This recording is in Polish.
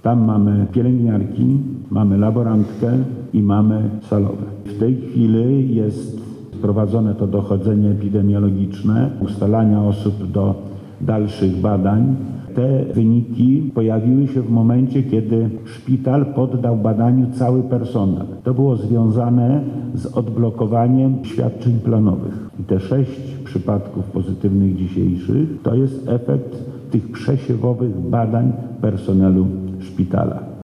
Tam mamy pielęgniarki, mamy laborantkę i mamy salowe. W tej chwili jest prowadzone to dochodzenie epidemiologiczne, ustalania osób do dalszych badań. Te wyniki pojawiły się w momencie, kiedy szpital poddał badaniu cały personel. To było związane z odblokowaniem świadczeń planowych. I te 6 przypadków pozytywnych dzisiejszych to jest efekt tych przesiewowych badań personelu szpitala.